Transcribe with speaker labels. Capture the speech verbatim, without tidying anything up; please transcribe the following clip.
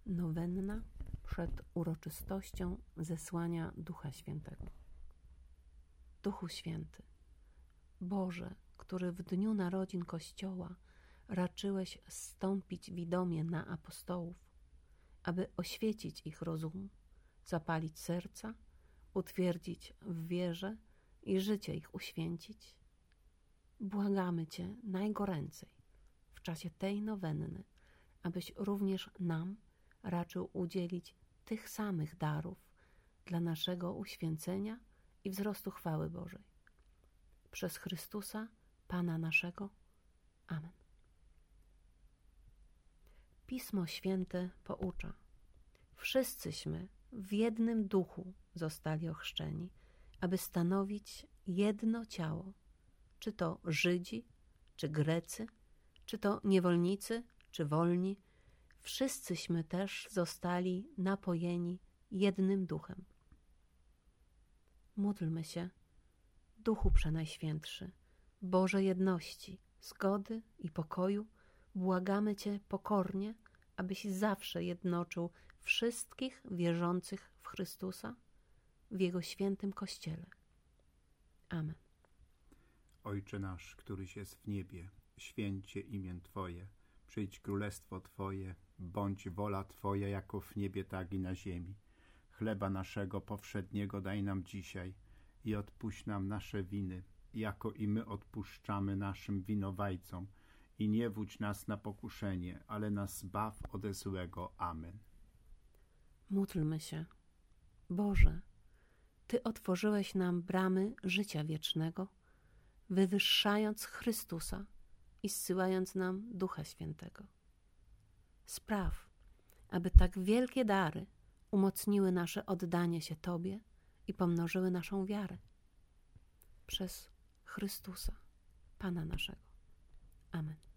Speaker 1: Nowenna przed uroczystością zesłania Ducha Świętego. Duchu Święty, Boże, który w dniu narodzin Kościoła raczyłeś zstąpić widomie na apostołów, aby oświecić ich rozum, zapalić serca, utwierdzić w wierze i życie ich uświęcić. Błagamy Cię najgoręcej w czasie tej nowenny, abyś również nam raczył udzielić tych samych darów dla naszego uświęcenia i wzrostu chwały Bożej. Przez Chrystusa, Pana naszego. Amen. Pismo Święte poucza: wszyscyśmy w jednym duchu zostali ochrzczeni, aby stanowić jedno ciało, czy to Żydzi, czy Grecy, czy to niewolnicy, czy wolni, wszyscyśmy też zostali napojeni jednym duchem. Módlmy się: Duchu Przenajświętszy, Boże jedności, zgody i pokoju, błagamy Cię pokornie, abyś zawsze jednoczył wszystkich wierzących w Chrystusa, w Jego świętym Kościele. Amen.
Speaker 2: Ojcze nasz, któryś jest w niebie, święć się imię Twoje, przyjdź królestwo Twoje, bądź wola Twoja jako w niebie, tak i na ziemi. Chleba naszego powszedniego daj nam dzisiaj i odpuść nam nasze winy, jako i my odpuszczamy naszym winowajcom. I nie wódź nas na pokuszenie, ale nas zbaw ode złego. Amen.
Speaker 1: Módlmy się. Boże, Ty otworzyłeś nam bramy życia wiecznego, wywyższając Chrystusa i zsyłając nam Ducha Świętego. Spraw, aby tak wielkie dary umocniły nasze oddanie się Tobie i pomnożyły naszą wiarę. Przez Chrystusa, Pana naszego. Amen.